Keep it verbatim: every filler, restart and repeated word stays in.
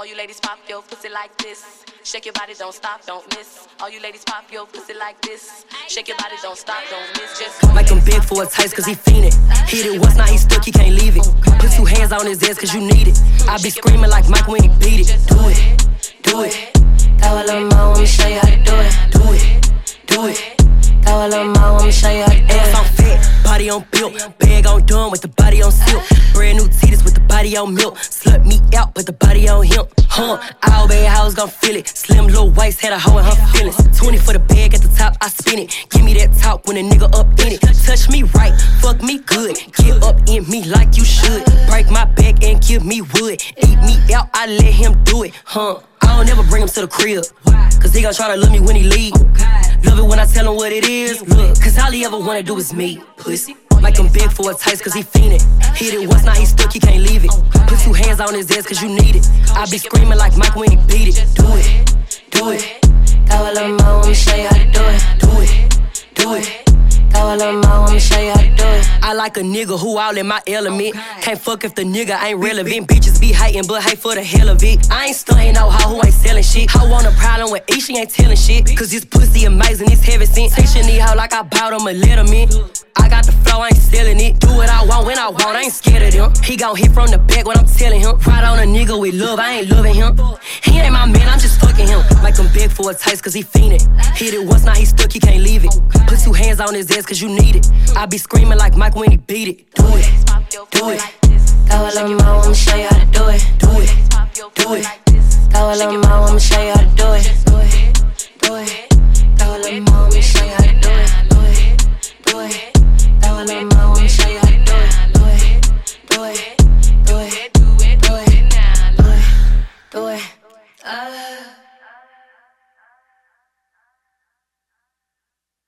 All you ladies pop your pussy like this. Shake your body, don't stop, don't miss. All you ladies pop your pussy like this. Shake your body, don't stop, don't miss. Just like him big for a taste cause he fiendin'. Hit it once, now he stuck, he can't leave it. Put two hands on his ass cause you need it. I be screaming like Mike when he beat it. Do it, do it. That was little mo, I'ma show you how to do it. Do it, do it. That was little mo, I'ma show you how to do it. Ass on fat, body on built. Bag on done with the body on silk. Brand new titties with the body on milk. Slut me out, but the body on him. Huh, all bad hoes gon' feel it. Slim little waist had a hoe in her feelings. twenty for the bag at the top, I spin it. Give me that talk when a nigga up in it. Touch me right, fuck me good. Get up in me like you should. Break my back and give me wood. Eat me out, I let him do it. Huh, I don't ever bring him to the crib, cause he gon' try to love me when he leave. Love it when I tell him what it is. Look, cause all he ever wanna do is me. Pussy. Like him big for a taste cause he fiendin'. Hit it once, now he stuck, he can't leave it. Put two hands on his ass cause you need it. I be screaming like Mike when he beat it. Do it, do it. That was little mo, I'ma show you how to do it. Do it, do it. That was little mo, I'ma show you how to do it. I like a nigga who all in my element. Can't fuck if the nigga ain't relevant. Bitches be hating, but hate for the hell of it. I ain't stuntin' no hoe who ain't selling shit. Hoe want a problem with E, she ain't telling shit. Cause this pussy amazing, it's heaven sent. Teaching these hoe like I bought him a letterman. I got the flow, I ain't selling it. Do what I want when I want, I ain't scared of them. He gon' hit from the back when I'm telling him. Ride on a nigga with love, I ain't loving him. He ain't my man, I'm just fucking him. Like him big for a taste cause he fiendin'. Hit it once, now he stuck, he can't leave it. Put two hands on his ass cause you need it. I be screaming like Mike when he beat it. Do it, do it. That was little mo, I'ma show you how to do it. Do it, do it. That was little mo, I'ma show you how to do it. Do it, do it. That was little mo, I'ma show you how to do it. Do it, do it. That was little mo, I'ma show you how to do it. Do it, do it.